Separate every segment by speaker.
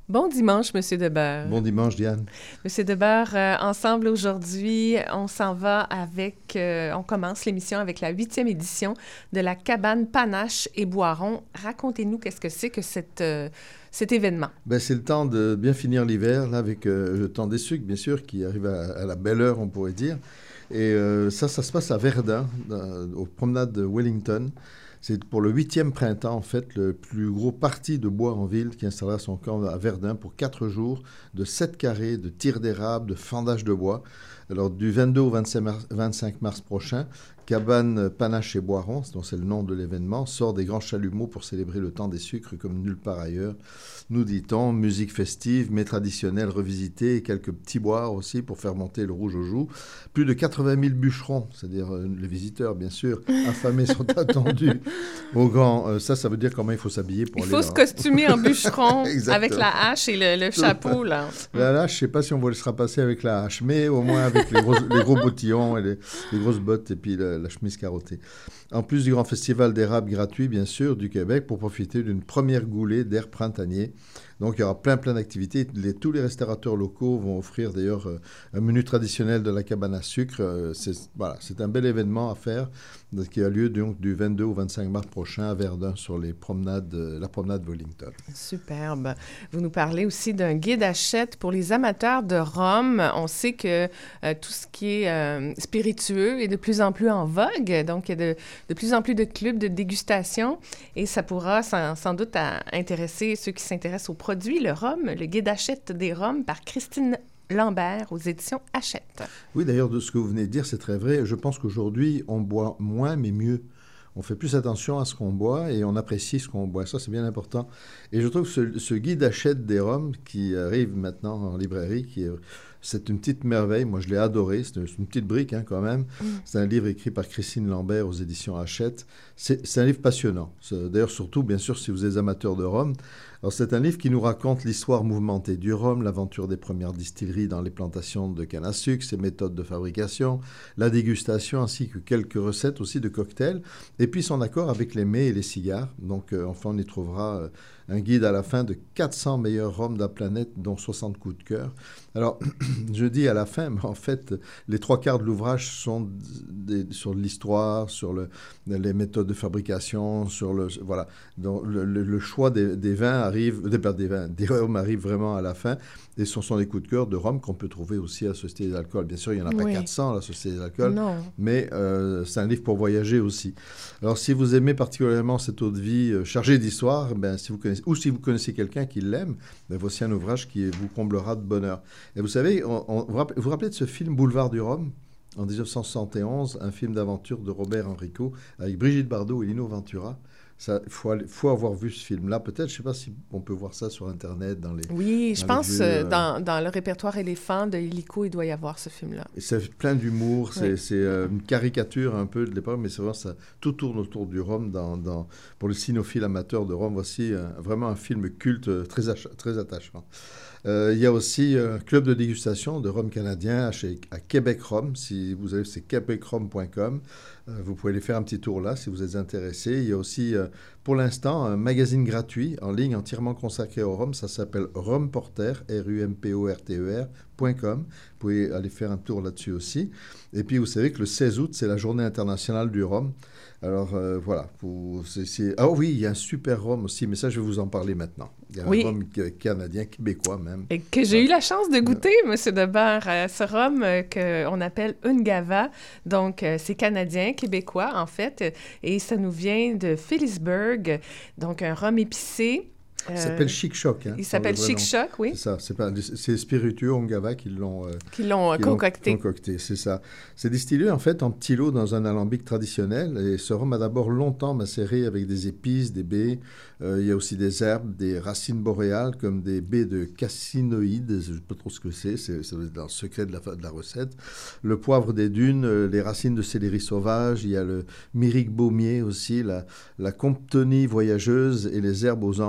Speaker 1: Bon dimanche, Monsieur Debeure.
Speaker 2: Bon dimanche, Diane.
Speaker 1: Monsieur Debeure, ensemble aujourd'hui, on s'en va avec... on commence l'émission avec la 8e édition de la cabane Panache et Boiron. Racontez-nous qu'est-ce que c'est que cet événement.
Speaker 2: Ben, c'est le temps de bien finir l'hiver, là, avec le temps des sucres, bien sûr, qui arrive à la belle heure, on pourrait dire. Et ça se passe à Verdun, aux promenades de Wellington. C'est pour le 8e printemps, en fait, le plus gros parti de bois en ville qui installera son camp à Verdun pour 4 jours de 7 carrés, de tir d'érable, de fendage de bois. Alors, du 22 au 25 mars prochain, Cabane Panache et Boiron, dont c'est le nom de l'événement, sort des grands chalumeaux pour célébrer le temps des sucres comme nulle part ailleurs. Nous dit-on, musique festive, mets traditionnels revisités et quelques petits boires aussi pour faire monter le rouge aux joues. Plus de 80 000 bûcherons, c'est-à-dire les visiteurs bien sûr, affamés sont attendus au grand. Ça veut dire comment il faut s'habiller pour
Speaker 1: il
Speaker 2: aller
Speaker 1: faut
Speaker 2: là.
Speaker 1: se costumer en bûcheron avec la hache et le chapeau, là.
Speaker 2: La hache, je ne sais pas si on le sera passer avec la hache, mais au moins avec les gros bottillons et les grosses bottes et puis la chemise carottée. En plus du grand festival d'érable gratuit, bien sûr, du Québec, pour profiter d'une première goulée d'air printanier. Donc, il y aura plein d'activités. Tous les restaurateurs locaux vont offrir d'ailleurs un menu traditionnel de la cabane à sucre. C'est un bel événement à faire qui a lieu donc, du 22 au 25 mars prochain à Verdun sur la promenade Wellington.
Speaker 1: Superbe. Vous nous parlez aussi d'un guide Hachette pour les amateurs de rhum. On sait que tout ce qui est spiritueux est de plus en plus en vogue. Donc, il y a de plus en plus de clubs de dégustation et ça pourra sans doute intéresser ceux qui s'intéressent aux produits, le rhum, le guide Hachette des rhums par Christine Lambert aux éditions Hachette.
Speaker 2: Oui, d'ailleurs, de ce que vous venez de dire, c'est très vrai. Je pense qu'aujourd'hui, on boit moins, mais mieux. On fait plus attention à ce qu'on boit et on apprécie ce qu'on boit. Ça, c'est bien important. Et je trouve que ce guide Hachette des rhums qui arrive maintenant en librairie, c'est une petite merveille. Moi, je l'ai adoré. C'est une petite brique, quand même. C'est un livre écrit par Christine Lambert aux éditions Hachette. C'est un livre passionnant. D'ailleurs, surtout, bien sûr, si vous êtes amateur de rhum. Alors, c'est un livre qui nous raconte l'histoire mouvementée du rhum, l'aventure des premières distilleries dans les plantations de canne à sucre, ses méthodes de fabrication, la dégustation, ainsi que quelques recettes aussi de cocktails, et puis son accord avec les mets et les cigares. Donc, enfin, on y trouvera un guide à la fin de 400 meilleurs rhums de la planète, dont 60 coups de cœur. Alors, je dis à la fin, mais en fait, les 3/4 de l'ouvrage sont sur l'histoire, sur les méthodes de fabrication, voilà. Donc, le choix des vins des rhums arrive vraiment à la fin. Et ce sont les coups de cœur de rhum qu'on peut trouver aussi à la Société des alcools. Bien sûr, il n'y en a pas 400 à la Société des alcools, mais c'est un livre pour voyager aussi. Alors, si vous aimez particulièrement cette eau de vie chargée d'histoire, si vous connaissez quelqu'un qui l'aime, voici un ouvrage qui vous comblera de bonheur. Et vous savez, vous vous rappelez de ce film Boulevard du Rhum en 1971, un film d'aventure de Robert Enrico avec Brigitte Bardot et Lino Ventura. Il faut avoir vu ce film-là. Peut-être, je ne sais pas si on peut voir ça sur Internet.
Speaker 1: Oui, je pense dans le répertoire éléphant de Illico, il doit y avoir ce film-là.
Speaker 2: Et c'est plein d'humour. C'est une caricature un peu de l'époque, mais c'est vrai, tout tourne autour du rhum. Pour le cynophile amateur de rhum, voici vraiment un film culte très attachant. Il y a aussi un club de dégustation de rhum canadien à Québec Rhum. Si vous allez, c'est québecrhum.com. Vous pouvez aller faire un petit tour là si vous êtes intéressé. Il y a aussi, pour l'instant, un magazine gratuit en ligne entièrement consacré au rhum. Ça s'appelle Rumporter, rumporter.com. Vous pouvez aller faire un tour là-dessus aussi. Et puis, vous savez que le 16 août, c'est la journée internationale du rhum. Alors, voilà. Ah oui, il y a un super rhum aussi, mais ça, je vais vous en parler maintenant. Il y a un rhum canadien, québécois même.
Speaker 1: Et que j'ai eu la chance de goûter, M. Debeure, ce rhum qu'on appelle Ungava. Donc, c'est canadien, québécois, en fait, et ça nous vient de Phillipsburg. Donc, un rhum épicé.
Speaker 2: Il s'appelle Chic Choc.
Speaker 1: Il s'appelle Chic Choc, oui.
Speaker 2: C'est ça. C'est spiritueux Ungava qui l'ont
Speaker 1: concocté.
Speaker 2: C'est ça. C'est distillé en fait en petits lots dans un alambic traditionnel. Et ce rhum a d'abord longtemps macéré avec des épices, des baies. Il y a aussi des herbes, des racines boréales comme des baies de cassinoïdes. Je ne sais pas trop ce que c'est. Ça doit être dans le secret de la recette. Le poivre des dunes, les racines de céleri sauvage. Il y a le myrique baumier aussi, la comptonie voyageuse et les herbes aux anges. Vous voyez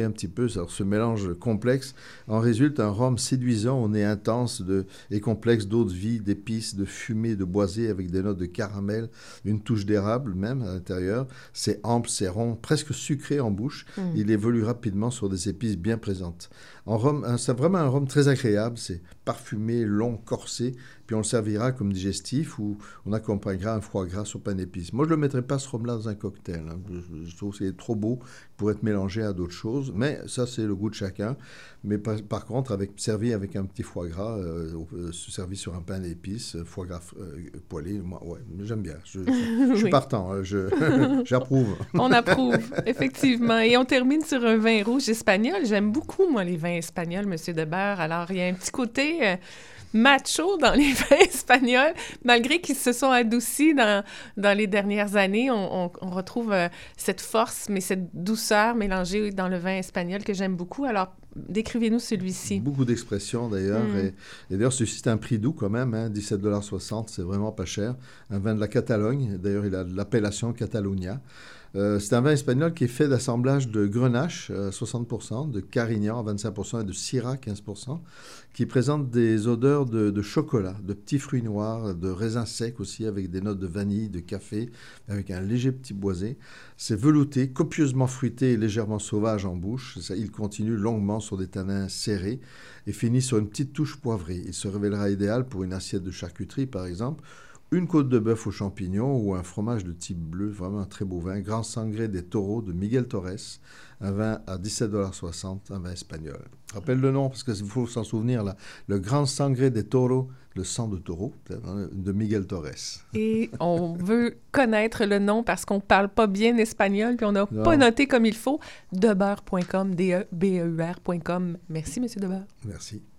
Speaker 2: un petit peu, alors, ce mélange complexe en résulte un rhum séduisant au nez intense et complexe d'eau de vie, d'épices, de fumée, de boisé avec des notes de caramel, une touche d'érable même à l'intérieur. C'est ample, c'est rond, presque sucré en bouche. Il évolue rapidement sur des épices bien présentes. En rhum, c'est vraiment un rhum très agréable, c'est parfumé, long, corsé, puis on le servira comme digestif ou on accompagnera un foie gras sur pain d'épices. Moi, je ne le mettrais pas ce rhum-là dans un cocktail. Hein. Je trouve que c'est trop beau pour être mélangé à d'autres choses, mais ça, c'est le goût de chacun. Mais par contre, servi avec un petit foie gras, servi sur un pain d'épices, foie gras poêlé, moi, ouais, j'aime bien. Je suis partant, hein, j'approuve.
Speaker 1: On approuve, effectivement. Et on termine sur un vin rouge espagnol. J'aime beaucoup, moi, les vins espagnols, M. Debert. Alors, il y a un petit côté macho dans les vins espagnols, malgré qu'ils se sont adoucis dans les dernières années. On retrouve cette force, mais cette douceur mélangée dans le vin espagnol que j'aime beaucoup. Alors, décrivez-nous celui-ci.
Speaker 2: Beaucoup d'expressions, d'ailleurs. Et d'ailleurs, celui-ci, c'est un prix doux quand même, hein, 17,60 $, c'est vraiment pas cher. Un vin de la Catalogne. D'ailleurs, il a l'appellation Catalunya. C'est un vin espagnol qui est fait d'assemblage de Grenache, 60%, de Carignan, 25%, et de Syrah, 15%, qui présente des odeurs de chocolat, de petits fruits noirs, de raisins secs aussi, avec des notes de vanille, de café, avec un léger petit boisé. C'est velouté, copieusement fruité et légèrement sauvage en bouche. Il continue longuement sur des tanins serrés et finit sur une petite touche poivrée. Il se révélera idéal pour une assiette de charcuterie, par exemple, une côte de bœuf aux champignons ou un fromage de type bleu, vraiment un très beau vin. Grand Sangré des Taureaux de Miguel Torres, un vin à 17,60 $, un vin espagnol. Rappelle le nom, parce qu'il faut s'en souvenir, là. Le Grand Sangré des Taureaux, le sang de taureau, de Miguel Torres.
Speaker 1: Et on veut connaître le nom parce qu'on ne parle pas bien espagnol, puis on n'a pas noté comme il faut. Debeur.com, D-E-B-E-U-R.com. Merci, M. Debeur.
Speaker 2: Merci.